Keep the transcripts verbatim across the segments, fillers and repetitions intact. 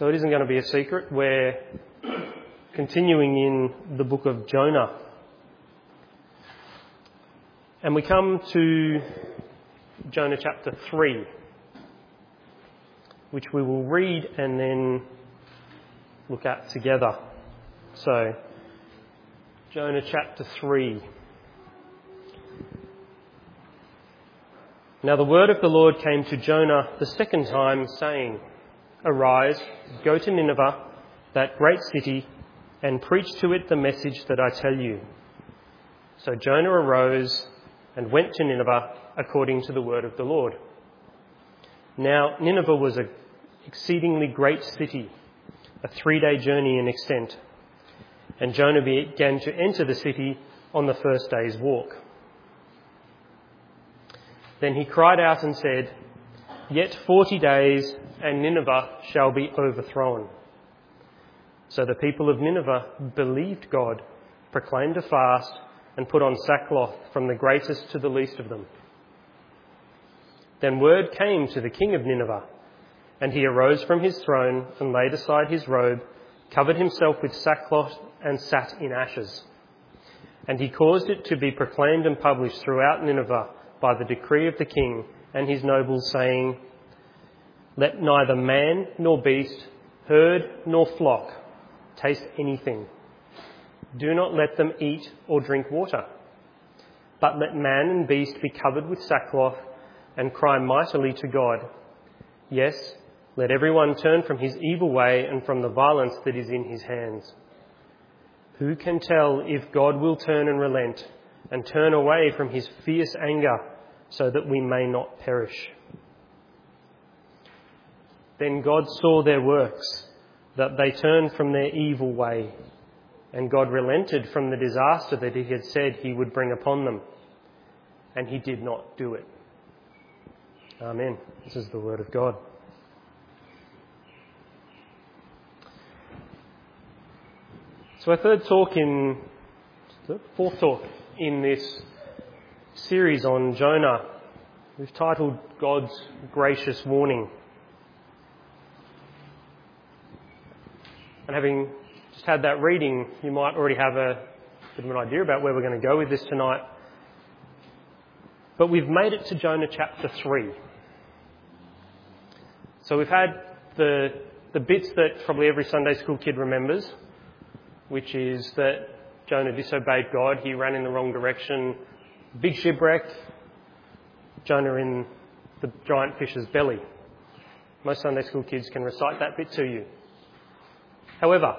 So it isn't going to be a secret. We're continuing in the book of Jonah. And we come to Jonah chapter three, which we will read and then look at together. So, Jonah chapter three. Now the word of the Lord came to Jonah the second time, saying, Arise, go to Nineveh, that great city, and preach to it the message that I tell you. So Jonah arose and went to Nineveh according to the word of the Lord. Now Nineveh was an exceedingly great city, a three-day journey in extent, and Jonah began to enter the city on the first day's walk. Then he cried out and said, Yet forty days, and Nineveh shall be overthrown. So the people of Nineveh believed God, proclaimed a fast, and put on sackcloth from the greatest to the least of them. Then word came to the king of Nineveh, and he arose from his throne and laid aside his robe, covered himself with sackcloth, and sat in ashes. And he caused it to be proclaimed and published throughout Nineveh by the decree of the king and his nobles, saying, Let neither man nor beast, herd nor flock taste anything. Do not let them eat or drink water. But let man and beast be covered with sackcloth and cry mightily to God. Yes, let everyone turn from his evil way and from the violence that is in his hands. Who can tell if God will turn and relent and turn away from his fierce anger so that we may not perish? Then God saw their works, that they turned from their evil way, and God relented from the disaster that he had said he would bring upon them, and he did not do it. Amen. This is the word of God. So our third talk in, fourth talk in this series on Jonah, we've titled God's Gracious Warning. And having just had that reading, you might already have a bit of an idea about where we're going to go with this tonight. But we've made it to Jonah chapter three. So we've had the the bits that probably every Sunday school kid remembers, which is that Jonah disobeyed God, he ran in the wrong direction, big shipwreck, Jonah in the giant fish's belly. Most Sunday school kids can recite that bit to you. However,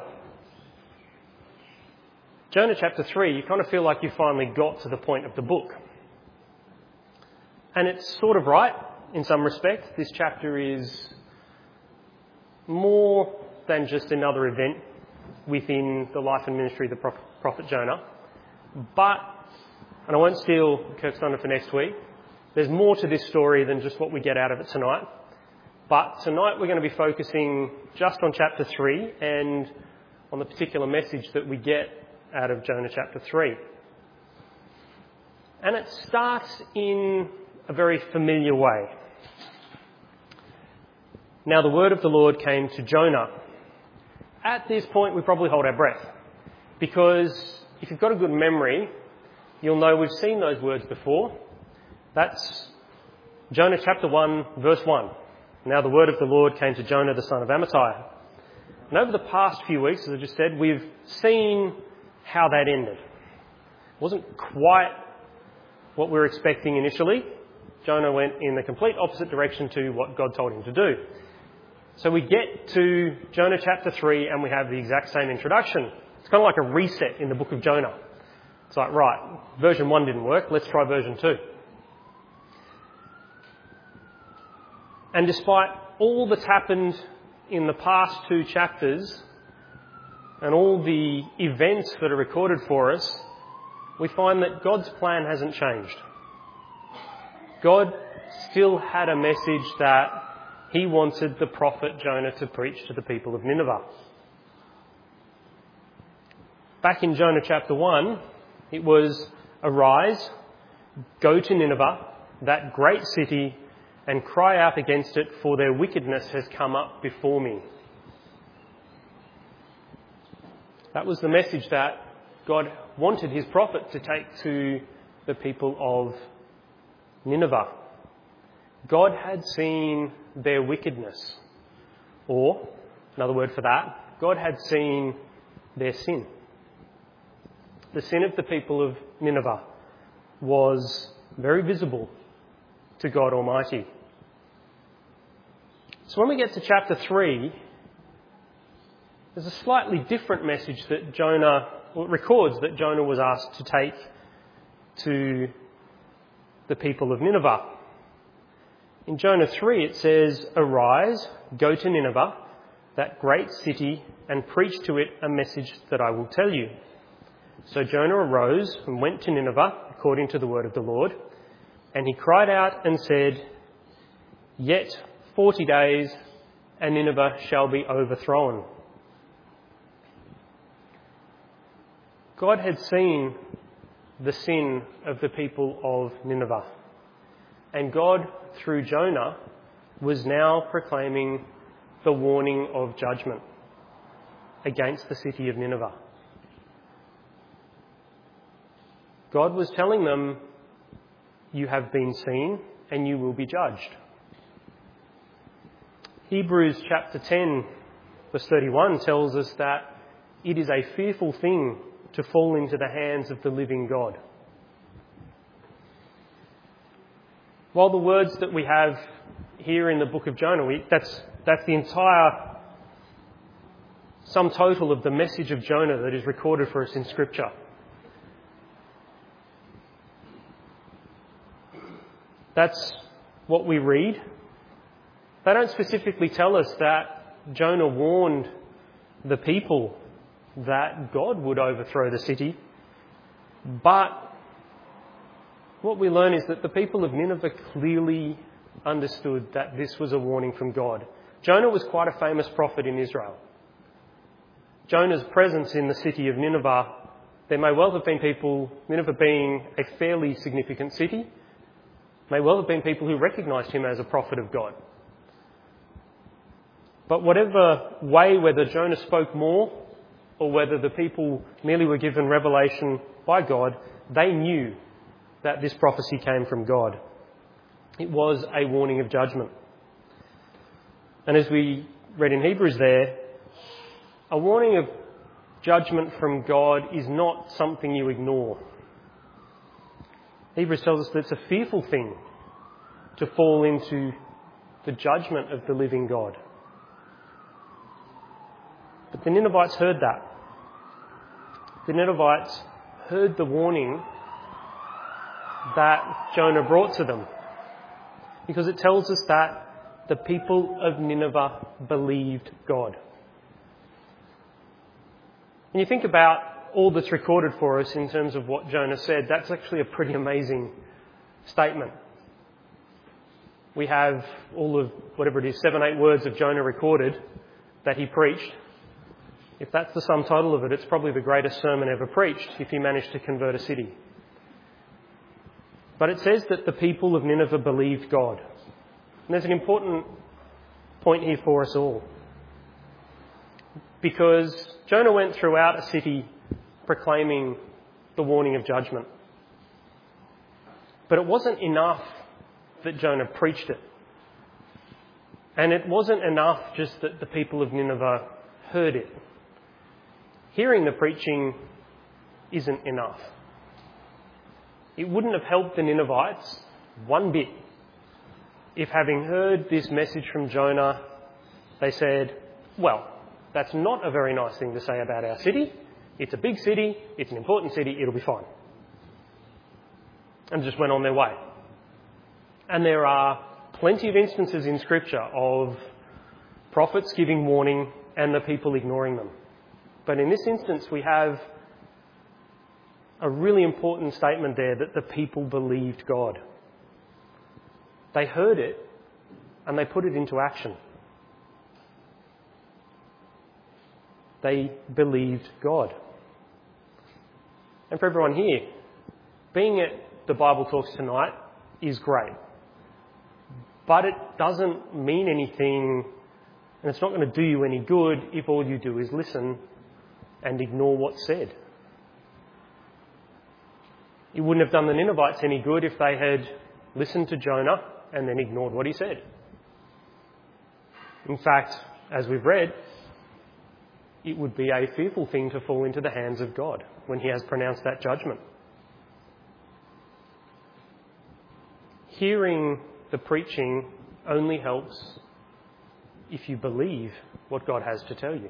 Jonah chapter three, you kind of feel like you finally got to the point of the book. And it's sort of right in some respects. This chapter is more than just another event within the life and ministry of the prophet Jonah. But, and I won't steal Kirk's thunder for next week, there's more to this story than just what we get out of it tonight. But tonight we're going to be focusing just on chapter three and on the particular message that we get out of Jonah chapter three. And it starts in a very familiar way. Now the word of the Lord came to Jonah. At this point we probably hold our breath, because if you've got a good memory, you'll know we've seen those words before. That's Jonah chapter one, verse one. Now the word of the Lord came to Jonah the son of Amittai. And over the past few weeks, as I just said, we've seen how that ended. It wasn't quite what we were expecting initially. Jonah went in the complete opposite direction to what God told him to do. So we get to Jonah chapter three and we have the exact same introduction. It's kind of like a reset in the book of Jonah. It's like, right, version one didn't work, let's try version two. And despite all that's happened in the past two chapters and all the events that are recorded for us, we find that God's plan hasn't changed. God still had a message that he wanted the prophet Jonah to preach to the people of Nineveh. Back in Jonah chapter one, it was, Arise, go to Nineveh, that great city, and cry out against it, for their wickedness has come up before me. That was the message that God wanted his prophet to take to the people of Nineveh. God had seen their wickedness, or, another word for that, God had seen their sin. The sin of the people of Nineveh was very visible to God Almighty. So when we get to chapter three, there's a slightly different message that Jonah, well, it records that Jonah was asked to take to the people of Nineveh. In Jonah three it says, "Arise, go to Nineveh, that great city, and preach to it a message that I will tell you." So Jonah arose and went to Nineveh, according to the word of the Lord, and he cried out and said, "Yet forty days, and Nineveh shall be overthrown." God had seen the sin of the people of Nineveh, and God, through Jonah, was now proclaiming the warning of judgment against the city of Nineveh. God was telling them, you have been seen and you will be judged. Hebrews chapter ten, verse thirty-one tells us that it is a fearful thing to fall into the hands of the living God. While the words that we have here in the book of Jonah, we, that's, that's the entire sum total of the message of Jonah that is recorded for us in Scripture. That's what we read. They don't specifically tell us that Jonah warned the people that God would overthrow the city. But what we learn is that the people of Nineveh clearly understood that this was a warning from God. Jonah was quite a famous prophet in Israel. Jonah's presence in the city of Nineveh, there may well have been people, Nineveh being a fairly significant city, may well have been people who recognised him as a prophet of God. But whatever way, whether Jonah spoke more or whether the people merely were given revelation by God, they knew that this prophecy came from God. It was a warning of judgment. And as we read in Hebrews there, a warning of judgment from God is not something you ignore. Hebrews tells us that it's a fearful thing to fall into the judgment of the living God. But the Ninevites heard that. The Ninevites heard the warning that Jonah brought to them, because it tells us that the people of Nineveh believed God. When you think about all that's recorded for us in terms of what Jonah said, that's actually a pretty amazing statement. We have all of, whatever it is, seven, eight words of Jonah recorded that he preached. If that's the sum total of it, it's probably the greatest sermon ever preached if he managed to convert a city. But it says that the people of Nineveh believed God. And there's an important point here for us all. Because Jonah went throughout a city proclaiming the warning of judgment. But it wasn't enough that Jonah preached it. And it wasn't enough just that the people of Nineveh heard it. Hearing the preaching isn't enough. It wouldn't have helped the Ninevites one bit if, having heard this message from Jonah, they said, well, that's not a very nice thing to say about our city. It's a big city, it's an important city, it'll be fine. And just went on their way. And there are plenty of instances in Scripture of prophets giving warning and the people ignoring them. But in this instance, we have a really important statement there that the people believed God. They heard it and they put it into action. They believed God. And for everyone here, being at the Bible Talks tonight is great. But it doesn't mean anything, and it's not going to do you any good if all you do is listen and ignore what's said. It wouldn't have done the Ninevites any good if they had listened to Jonah and then ignored what he said. In fact, as we've read, it would be a fearful thing to fall into the hands of God when he has pronounced that judgment. Hearing the preaching only helps if you believe what God has to tell you.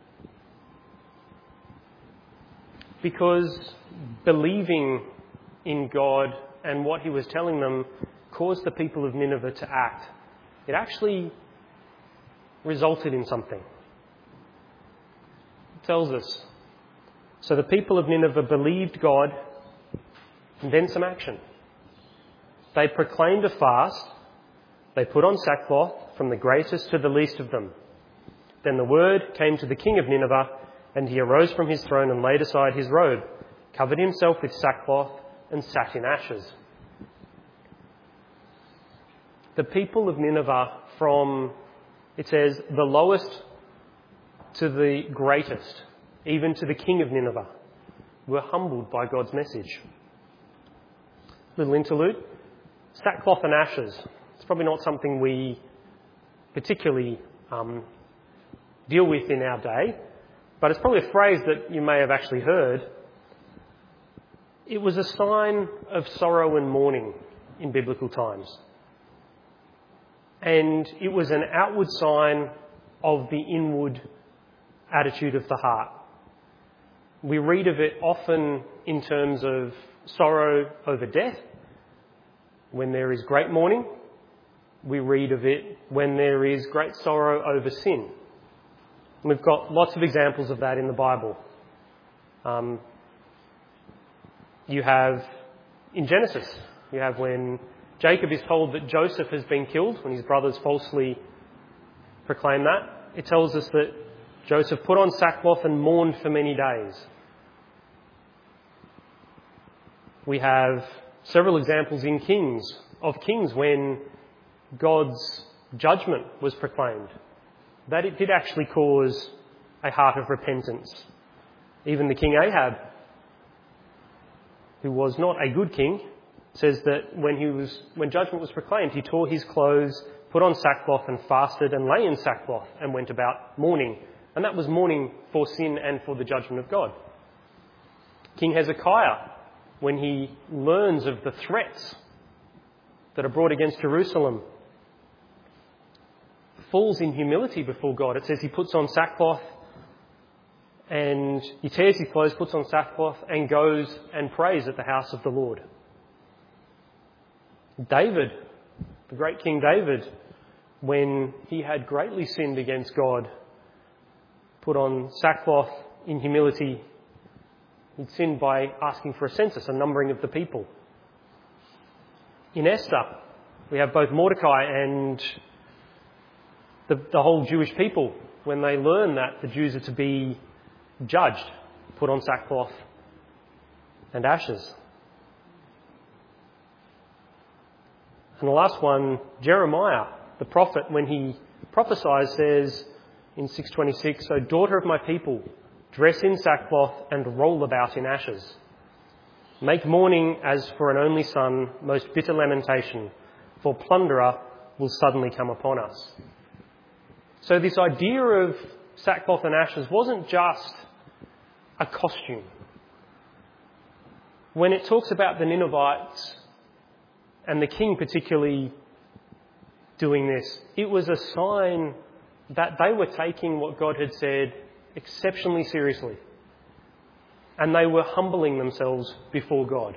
Because believing in God and what he was telling them caused the people of Nineveh to act. It actually resulted in something. It tells us. So the people of Nineveh believed God, and then some action. They proclaimed a fast. They put on sackcloth from the greatest to the least of them. Then the word came to the king of Nineveh, and he arose from his throne and laid aside his robe, covered himself with sackcloth, and sat in ashes. The people of Nineveh, from, it says, the lowest to the greatest, even to the king of Nineveh, were humbled by God's message. Little interlude. Sackcloth and ashes. It's probably not something we particularly um, deal with in our day, but it's probably a phrase that you may have actually heard. It was a sign of sorrow and mourning in biblical times. And it was an outward sign of the inward attitude of the heart. We read of it often in terms of sorrow over death. When there is great mourning, we read of it when there is great sorrow over sin. And we've got lots of examples of that in the Bible. Um, you have, in Genesis, you have when Jacob is told that Joseph has been killed, when his brothers falsely proclaim that. It tells us that Joseph put on sackcloth and mourned for many days. We have several examples in Kings, of Kings, when God's judgment was proclaimed, that it did actually cause a heart of repentance. Even the King Ahab, who was not a good king, says that when he was, when judgment was proclaimed, he tore his clothes, put on sackcloth and fasted and lay in sackcloth and went about mourning. And that was mourning for sin and for the judgment of God. King Hezekiah, when he learns of the threats that are brought against Jerusalem, falls in humility before God. It says he puts on sackcloth and he tears his clothes, puts on sackcloth and goes and prays at the house of the Lord. David, the great King David, when he had greatly sinned against God, put on sackcloth in humility. He'd sinned by asking for a census, a numbering of the people. In Esther, we have both Mordecai and the, the whole Jewish people, when they learn that the Jews are to be judged, put on sackcloth and ashes. And the last one, Jeremiah, the prophet, when he prophesies, says in six twenty-six, "O daughter of my people, dress in sackcloth and roll about in ashes. Make mourning as for an only son, most bitter lamentation, for plunderer will suddenly come upon us." So this idea of sackcloth and ashes wasn't just a costume. When it talks about the Ninevites, and the king particularly doing this, it was a sign that they were taking what God had said exceptionally seriously. And they were humbling themselves before God.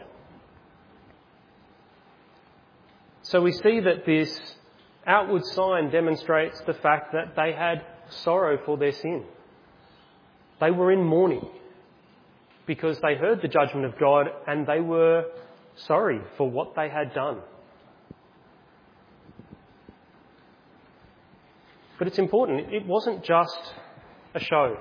So we see that this outward sign demonstrates the fact that they had sorrow for their sin. They were in mourning because they heard the judgment of God and they were sorry for what they had done. But it's important, it wasn't just a show.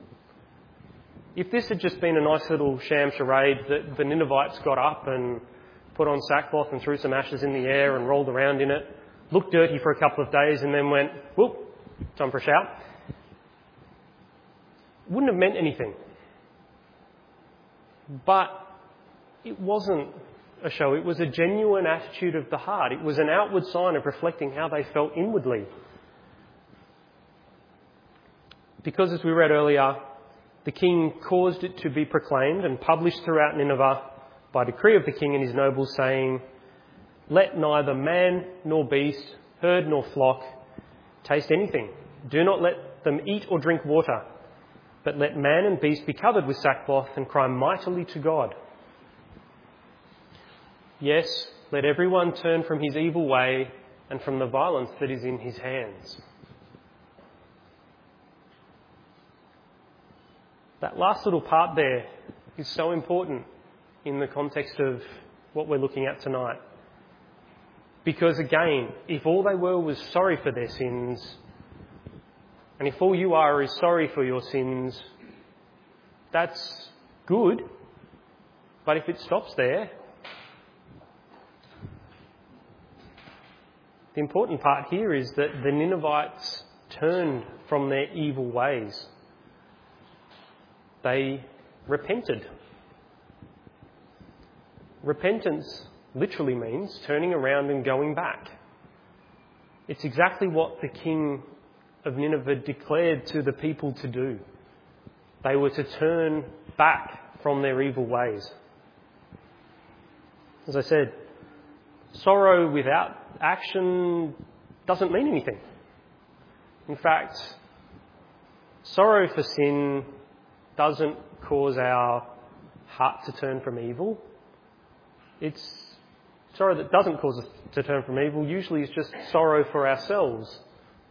If this had just been a nice little sham charade that the Ninevites got up and put on sackcloth and threw some ashes in the air and rolled around in it, looked dirty for a couple of days and then went, whoop, time for a shout, it wouldn't have meant anything. But it wasn't a show. It was a genuine attitude of the heart. It was an outward sign of reflecting how they felt inwardly. Because, as we read earlier, the king caused it to be proclaimed and published throughout Nineveh by decree of the king and his nobles, saying, "Let neither man nor beast, herd nor flock taste anything. Do not let them eat or drink water, but let man and beast be covered with sackcloth and cry mightily to God. Yes, let everyone turn from his evil way and from the violence that is in his hands." That last little part there is so important in the context of what we're looking at tonight. Because again, if all they were was sorry for their sins, and if all you are is sorry for your sins, that's good. But if it stops there, the important part here is that the Ninevites turned from their evil ways. They repented. Repentance literally means turning around and going back. It's exactly what the king of Nineveh declared to the people to do. They were to turn back from their evil ways. As I said, sorrow without action doesn't mean anything. In fact, sorrow for sin doesn't cause our heart to turn from evil. It's sorrow that doesn't cause us to turn from evil usually is just sorrow for ourselves.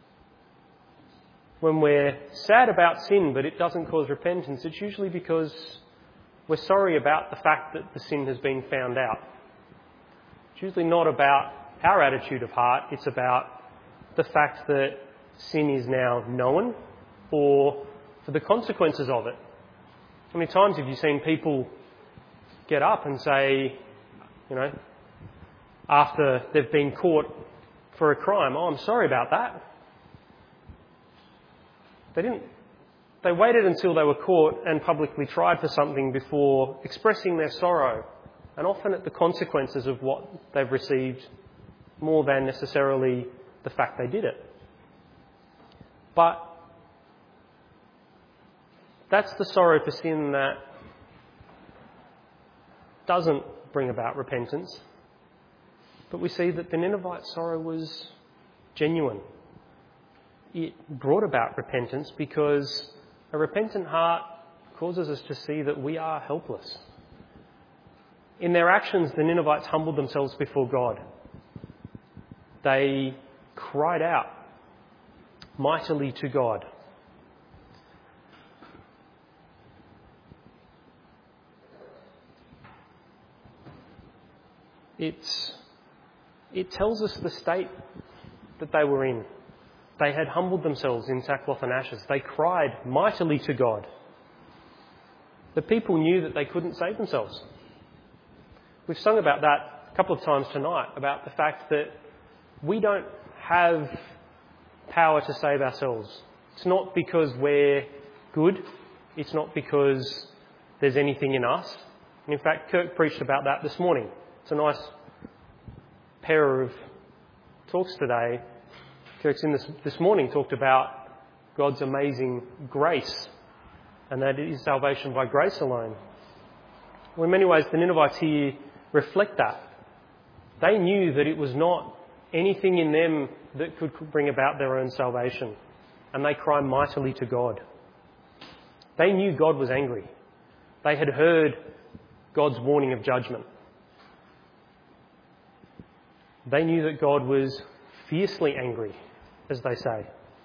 When we're sad about sin but it doesn't cause repentance, it's usually because we're sorry about the fact that the sin has been found out. It's usually not about our attitude of heart, it's about the fact that sin is now known or for the consequences of it. How many times have you seen people get up and say, you know, after they've been caught for a crime, "Oh, I'm sorry about that." They didn't. They waited until they were caught and publicly tried for something before expressing their sorrow, and often at the consequences of what they've received more than necessarily the fact they did it. But that's the sorrow for sin that doesn't bring about repentance. But we see that the Ninevite sorrow was genuine. It brought about repentance because a repentant heart causes us to see that we are helpless. In their actions, the Ninevites humbled themselves before God. They cried out mightily to God. It's, it tells us the state that they were in. They had humbled themselves in sackcloth and ashes. They cried mightily to God. The people knew that they couldn't save themselves. We've sung about that a couple of times tonight, about the fact that we don't have power to save ourselves. It's not because we're good. It's not because there's anything in us. And in fact, Kirk preached about that this morning. It's a nice pair of talks today. Kirk's in this, this morning talked about God's amazing grace and that it is salvation by grace alone. Well, in many ways, the Ninevites here reflect that. They knew that it was not anything in them that could bring about their own salvation, and they cried mightily to God. They knew God was angry. They had heard God's warning of judgment. They knew that God was fiercely angry, as they say.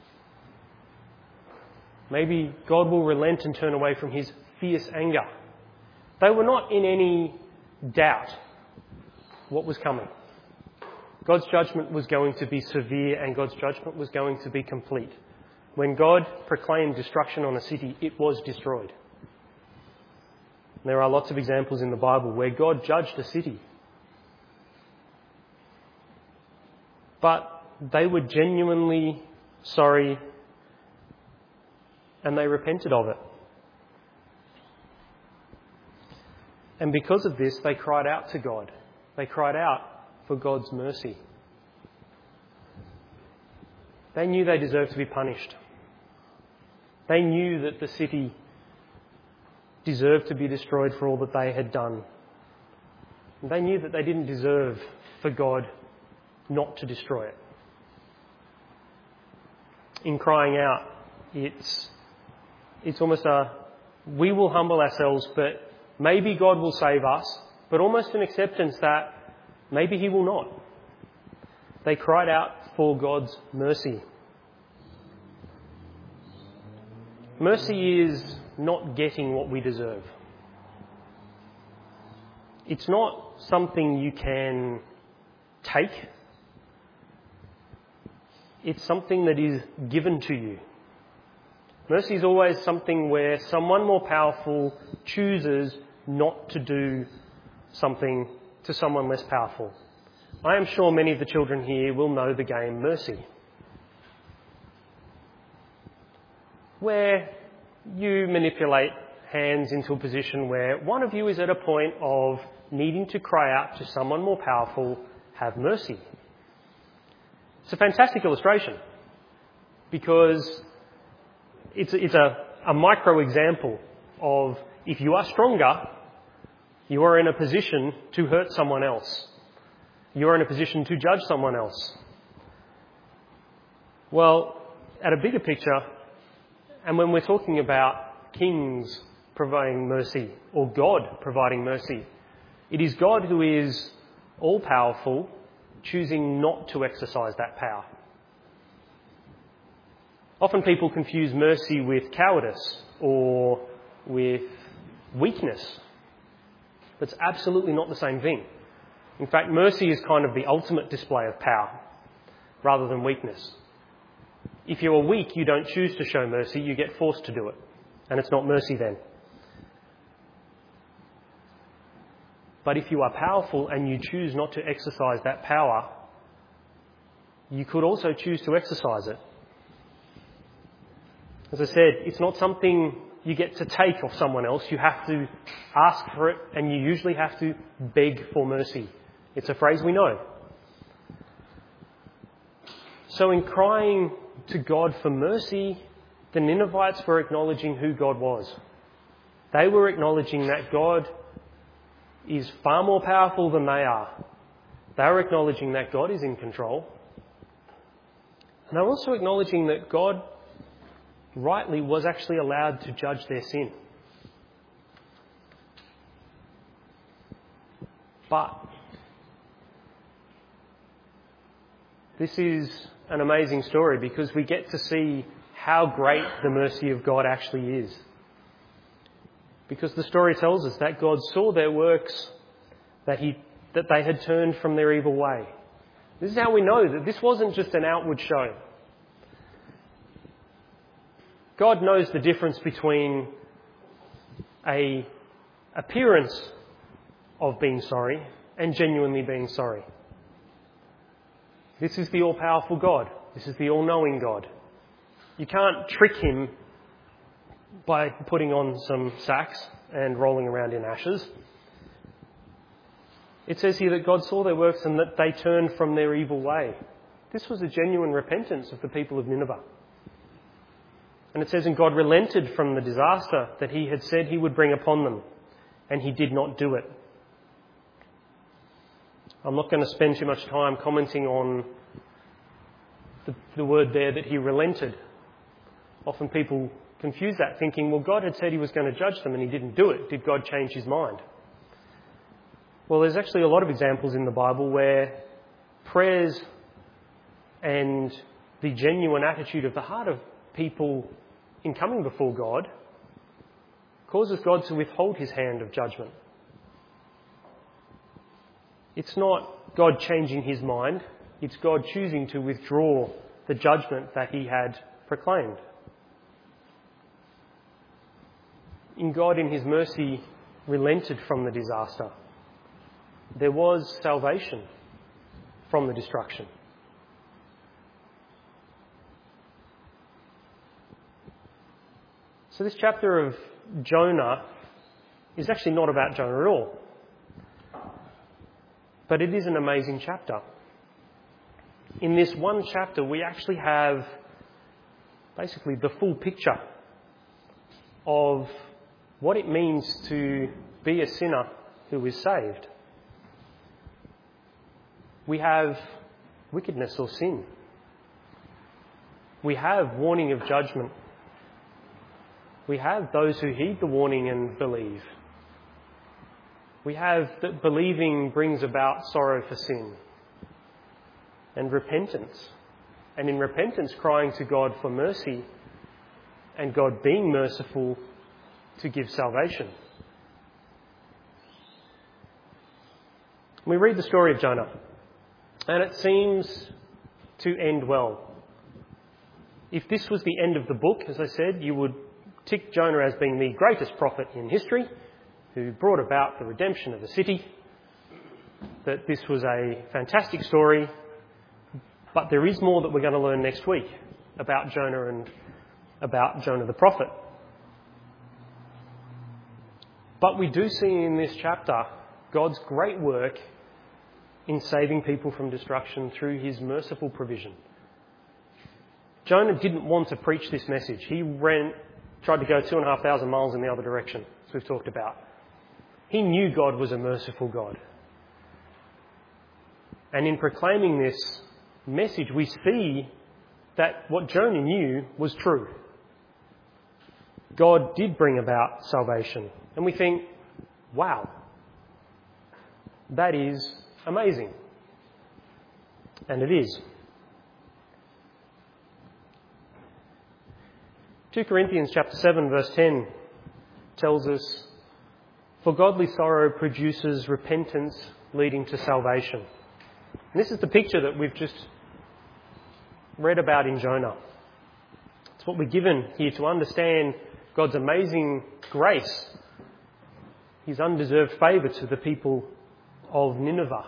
Maybe God will relent and turn away from his fierce anger. They were not in any doubt what was coming. God's judgment was going to be severe and God's judgment was going to be complete. When God proclaimed destruction on a city, it was destroyed. There are lots of examples in the Bible where God judged a city. But they were genuinely sorry and they repented of it. And because of this, they cried out to God. They cried out for God's mercy. They knew they deserved to be punished. They knew that the city deserved to be destroyed for all that they had done. And they knew that they didn't deserve for God not to destroy it. In crying out, it's, it's almost a, we will humble ourselves, but maybe God will save us, but almost an acceptance that maybe he will not. They cried out for God's mercy. Mercy is not getting what we deserve. It's not something you can take. It's something that is given to you. Mercy is always something where someone more powerful chooses not to do something to someone less powerful. I am sure many of the children here will know the game Mercy, where you manipulate hands into a position where one of you is at a point of needing to cry out to someone more powerful, have mercy. It's a fantastic illustration because it's, it's a, a micro example of if you are stronger, you are in a position to hurt someone else. You are in a position to judge someone else. Well, at a bigger picture, and when we're talking about kings providing mercy or God providing mercy, it is God who is all-powerful, choosing not to exercise that power. Often people confuse mercy with cowardice or with weakness. That's absolutely not the same thing. In fact, mercy is kind of the ultimate display of power rather than weakness. If you are weak, you don't choose to show mercy, you get forced to do it. And it's not mercy then. But if you are powerful and you choose not to exercise that power, you could also choose to exercise it. As I said, it's not something you get to take off someone else. You have to ask for it, and you usually have to beg for mercy. It's a phrase we know. So in crying to God for mercy, the Ninevites were acknowledging who God was. They were acknowledging that God is far more powerful than they are. They were acknowledging that God is in control. And they were also acknowledging that God rightly was actually allowed to judge their sin. But this is an amazing story because we get to see how great the mercy of God actually is. Because the story tells us that God saw their works, that he that they had turned from their evil way. This is how we know that this wasn't just an outward show. God knows the difference between a appearance of being sorry and genuinely being sorry. This is the all-powerful God. This is the all-knowing God. You can't trick him by putting on some sacks and rolling around in ashes. It says here that God saw their works and that they turned from their evil way. This was a genuine repentance of the people of Nineveh. And it says, and God relented from the disaster that he had said he would bring upon them, and he did not do it. I'm not going to spend too much time commenting on the, the word there that he relented. Often people confuse that, thinking, well, God had said he was going to judge them and he didn't do it. Did God change his mind? Well, there's actually a lot of examples in the Bible where prayers and the genuine attitude of the heart of people in coming before God causes God to withhold his hand of judgment. It's not God changing his mind, it's God choosing to withdraw the judgment that he had proclaimed. In God, in his mercy, relented from the disaster. There was salvation from the destruction. So this chapter of Jonah is actually not about Jonah at all. But it is an amazing chapter. In this one chapter, we actually have basically the full picture of what it means to be a sinner who is saved. We have wickedness or sin. We have warning of judgment. We have those who heed the warning and believe. We have that believing brings about sorrow for sin and repentance. And in repentance, crying to God for mercy and God being merciful to give salvation. We read the story of Jonah, and it seems to end well. If this was the end of the book, as I said, you would tick Jonah as being the greatest prophet in history, who brought about the redemption of the city, that this was a fantastic story. But there is more that we're going to learn next week about Jonah and about Jonah the prophet. But we do see in this chapter God's great work in saving people from destruction through his merciful provision. Jonah didn't want to preach this message. He ran, tried to go two and a half thousand miles in the other direction, as we've talked about. He knew God was a merciful God. And in proclaiming this message, we see that what Jonah knew was true. God did bring about salvation. And we think, wow, that is amazing. And it is. Second Corinthians chapter seven verse ten tells us, "For godly sorrow produces repentance leading to salvation." And this is the picture that we've just read about in Jonah. It's what we're given here to understand God's amazing grace, his undeserved favour to the people of Nineveh.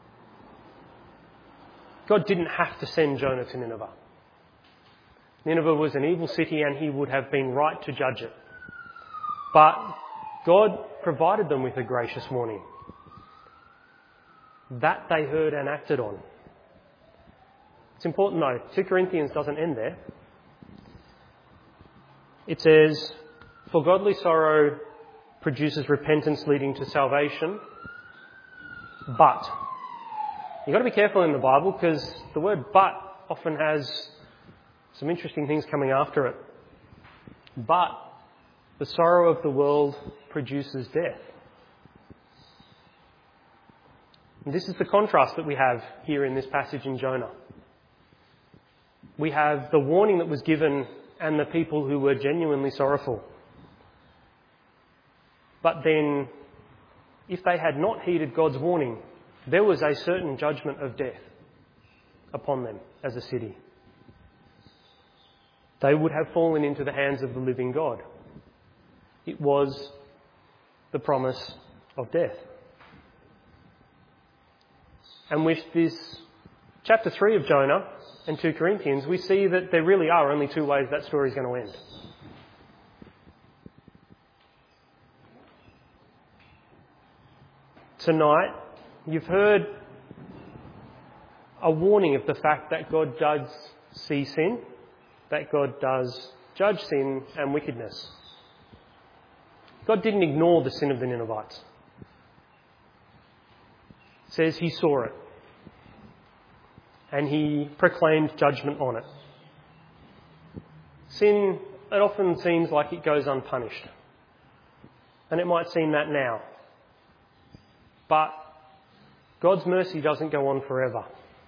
God didn't have to send Jonah to Nineveh. Nineveh was an evil city and he would have been right to judge it. But God provided them with a gracious warning that they heard and acted on. It's important though, Second Corinthians doesn't end there. It says, "For godly sorrow produces repentance leading to salvation, but..." You've got to be careful in the Bible because the word "but" often has some interesting things coming after it. "But the sorrow of the world produces death." And this is the contrast that we have here in this passage in Jonah. We have the warning that was given and the people who were genuinely sorrowful. But then, if they had not heeded God's warning, there was a certain judgment of death upon them as a city. They would have fallen into the hands of the living God. It was the promise of death. And with this chapter three of Jonah and Second Corinthians, we see that there really are only two ways that story is going to end. Tonight, you've heard a warning of the fact that God does see sin, that God does judge sin and wickedness. God didn't ignore the sin of the Ninevites. It says he saw it and he proclaimed judgment on it. Sin, it often seems like it goes unpunished. And it might seem that now. But God's mercy doesn't go on forever.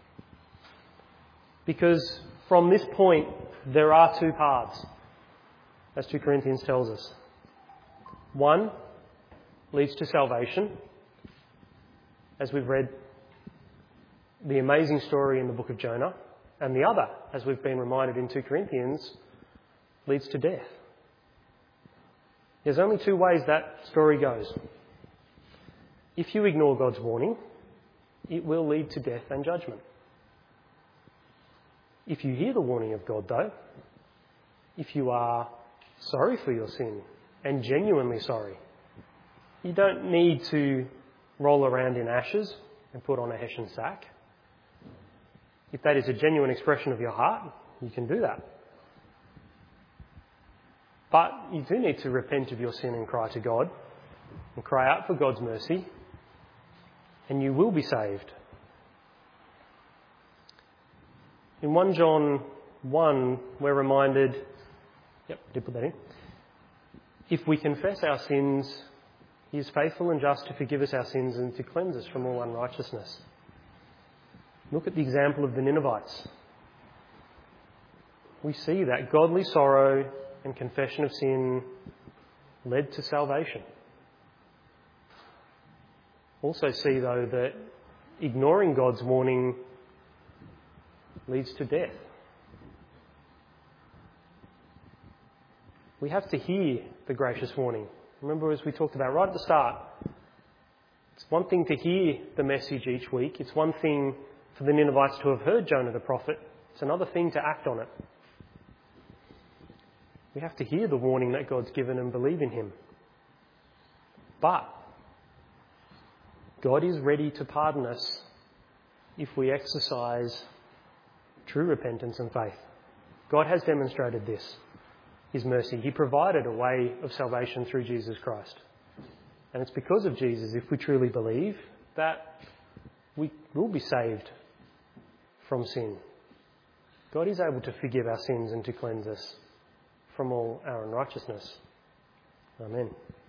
Because from this point, there are two paths, as Second Corinthians tells us. One leads to salvation, as we've read the amazing story in the book of Jonah, and the other, as we've been reminded in Second Corinthians, leads to death. There's only two ways that story goes. If you ignore God's warning, it will lead to death and judgment. If you hear the warning of God, though, if you are sorry for your sin and genuinely sorry, You don't need to roll around in ashes and put on a hessian sack. If that is a genuine expression of your heart, you can do that. But you do need to repent of your sin and cry to God and cry out for God's mercy, and you will be saved. In First John one, we're reminded, yep, did put that in. If we confess our sins, he is faithful and just to forgive us our sins and to cleanse us from all unrighteousness. Look at the example of the Ninevites. We see that godly sorrow and confession of sin led to salvation. Also see, though, that ignoring God's warning leads to death. We have to hear the gracious warning. Remember, as we talked about right at the start, it's one thing to hear the message each week. It's one thing for the Ninevites to have heard Jonah the prophet. It's another thing to act on it. We have to hear the warning that God's given and believe in him. But God is ready to pardon us if we exercise true repentance and faith. God has demonstrated this, his mercy. He provided a way of salvation through Jesus Christ. And it's because of Jesus, if we truly believe, that we will be saved from sin. God is able to forgive our sins and to cleanse us from all our unrighteousness. Amen.